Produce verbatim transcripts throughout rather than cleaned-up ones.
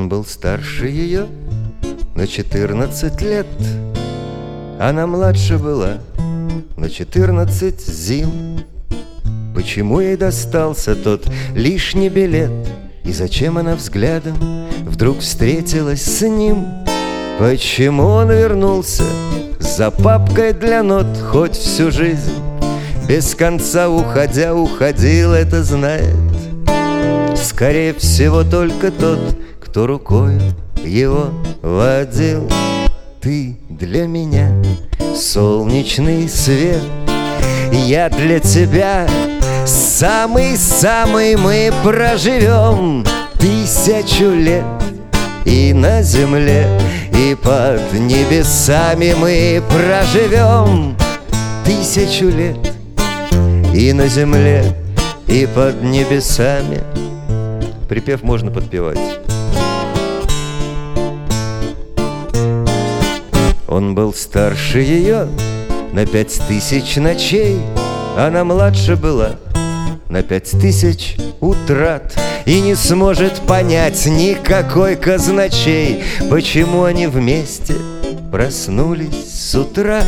Он был старше ее на четырнадцать лет. Она младше была на четырнадцать зим. Почему ей достался тот лишний билет? И зачем она взглядом вдруг встретилась с ним? Почему он вернулся за папкой для нот? Хоть всю жизнь без конца уходя уходил, это знает скорее всего только тот, кто рукой его водил. Ты для меня солнечный свет, я для тебя самый-самый. Мы проживем тысячу лет и на земле, и под небесами. Мы проживем тысячу лет и на земле, и под небесами. Припев можно подпевать. Он был старше ее на пять тысяч ночей. Она младше была на пять тысяч утрат. И не сможет понять никакой казначей, почему они вместе проснулись с утра.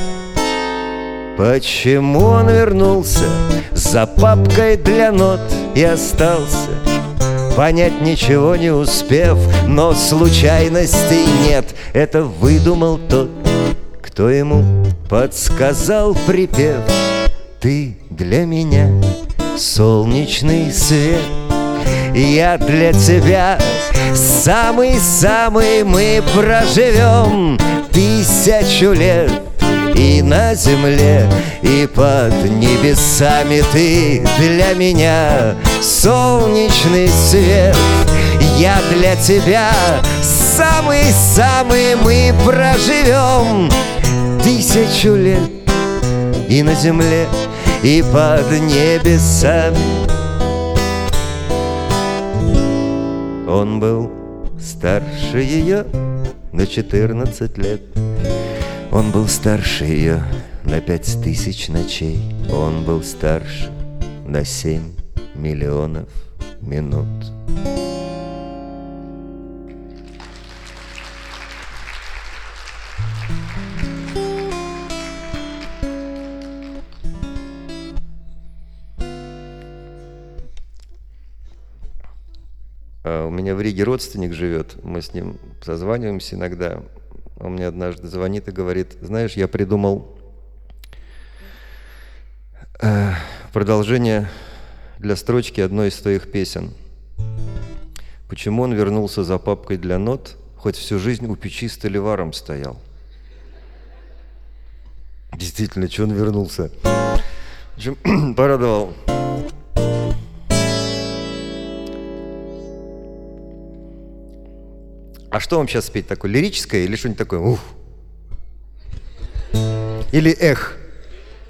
Почему он вернулся за папкой для нот и остался, понять ничего не успев. Но случайностей нет, это выдумал тот, кто ему подсказал припев. Ты для меня солнечный свет, я для тебя самый-самый. Мы проживем тысячу лет и на земле, и под небесами. Ты для меня солнечный свет, я для тебя самый-самый. Мы проживем тысячу лет и на земле, и под небесами. Он был старше ее на четырнадцать лет. Он был старше ее на пять тысяч ночей. Он был старше на семь миллионов минут. У меня в Риге родственник живет, мы с ним созваниваемся иногда. Он мне однажды звонит и говорит: знаешь, я придумал э, продолжение для строчки одной из твоих песен. Почему он вернулся за папкой для нот, хоть всю жизнь у печи столеваром стоял? Действительно, что он вернулся? В общем, порадовал. А что вам сейчас спеть такое? Лирическое или что-нибудь такое? Ух. Или эх?